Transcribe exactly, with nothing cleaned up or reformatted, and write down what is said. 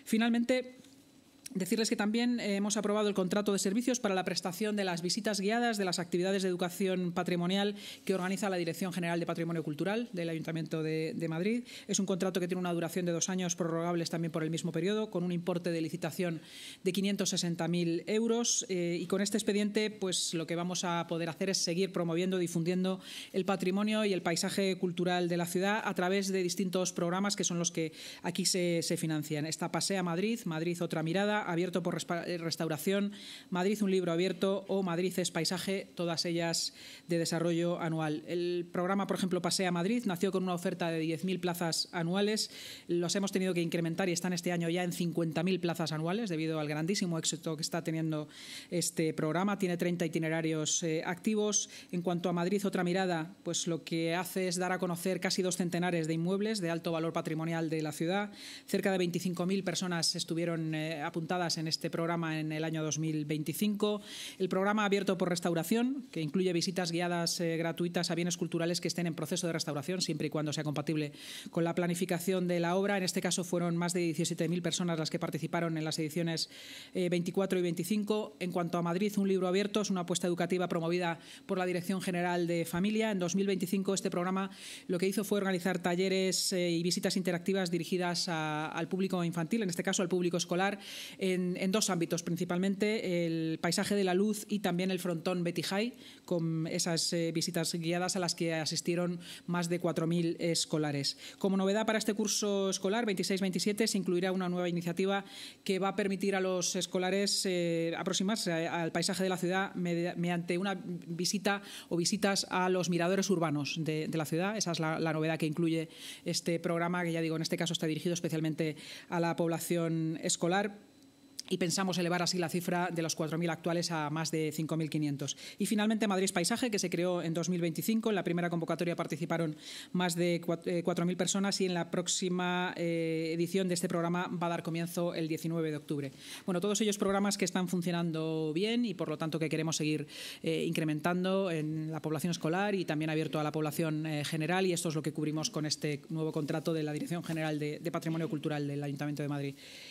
Finalmente, decirles que también hemos aprobado el contrato de servicios para la prestación de las visitas guiadas de las actividades de educación patrimonial que organiza la Dirección General de Patrimonio Cultural del Ayuntamiento de, de Madrid. Es un contrato que tiene una duración de dos años, prorrogables también por el mismo periodo, con un importe de licitación de quinientos sesenta mil euros. Eh, y con este expediente, pues lo que vamos a poder hacer es seguir promoviendo, difundiendo el patrimonio y el paisaje cultural de la ciudad a través de distintos programas que son los que aquí se, se financian. Está Pasea Madrid, Madrid Otra Mirada, Abierto por Restauración, Madrid un libro abierto o Madrid es Paisaje, todas ellas de desarrollo anual. El programa, por ejemplo, Pasea Madrid, nació con una oferta de diez mil plazas anuales. Los hemos tenido que incrementar y están este año ya en cincuenta mil plazas anuales debido al grandísimo éxito que está teniendo este programa. Tiene treinta itinerarios eh, activos. En cuanto a Madrid Otra Mirada, pues lo que hace es dar a conocer casi dos centenares de inmuebles de alto valor patrimonial de la ciudad. Cerca de veinticinco mil personas estuvieron eh, apuntadas en este programa en el año dos mil veinticinco. El programa Abierto por Restauración, que incluye visitas guiadas eh, gratuitas a bienes culturales que estén en proceso de restauración, siempre y cuando sea compatible con la planificación de la obra. En este caso fueron más de diecisiete mil personas las que participaron en las ediciones eh, veinticuatro y veinticinco. En cuanto a Madrid, un libro abierto, es una apuesta educativa promovida por la Dirección General de Familia. En dos mil veinticinco este programa lo que hizo fue organizar talleres eh, y visitas interactivas dirigidas a, al público infantil, en este caso al público escolar, En, en dos ámbitos, principalmente el paisaje de la luz y también el frontón Betty High, con esas eh, visitas guiadas a las que asistieron más de cuatro mil escolares. Como novedad para este curso escolar veintiséis veintisiete se incluirá una nueva iniciativa que va a permitir a los escolares eh, aproximarse al paisaje de la ciudad mediante una visita o visitas a los miradores urbanos de, de la ciudad. Esa es la, la novedad que incluye este programa, que ya digo, en este caso está dirigido especialmente a la población escolar. Y pensamos elevar así la cifra de los cuatro mil actuales a más de cinco mil quinientos. Y finalmente Madrid es Paisaje, que se creó en dos mil veinticinco. En la primera convocatoria participaron más de cuatro mil personas y en la próxima eh, edición de este programa va a dar comienzo el diecinueve de octubre. Bueno, todos ellos programas que están funcionando bien y por lo tanto que queremos seguir eh, incrementando en la población escolar y también abierto a la población eh, general, y esto es lo que cubrimos con este nuevo contrato de la Dirección General de, de Patrimonio Cultural del Ayuntamiento de Madrid.